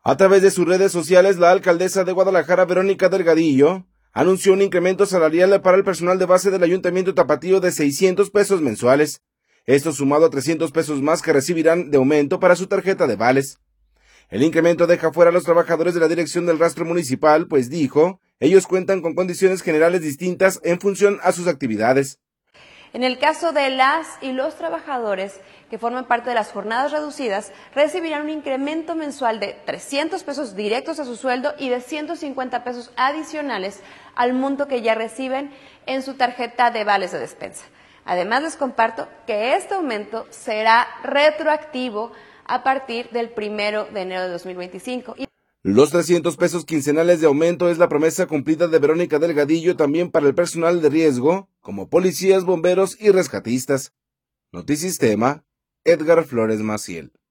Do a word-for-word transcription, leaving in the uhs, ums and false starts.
A través de sus redes sociales, la alcaldesa de Guadalajara, Verónica Delgadillo, anunció un incremento salarial para el personal de base del Ayuntamiento Tapatío de seiscientos pesos mensuales. Esto sumado a trescientos pesos más que recibirán de aumento para su tarjeta de vales. El incremento deja fuera a los trabajadores de la Dirección del Rastro Municipal, pues dijo, ellos cuentan con condiciones generales distintas en función a sus actividades. En el caso de las y los trabajadores que forman parte de las jornadas reducidas, recibirán un incremento mensual de trescientos pesos directos a su sueldo y de ciento cincuenta pesos adicionales al monto que ya reciben en su tarjeta de vales de despensa. Además, les comparto que este aumento será retroactivo a partir del primero de enero de dos mil veinticinco. Los trescientos pesos quincenales de aumento es la promesa cumplida de Verónica Delgadillo también para el personal de riesgo, como policías, bomberos y rescatistas. Notisistema, Edgar Flores Maciel.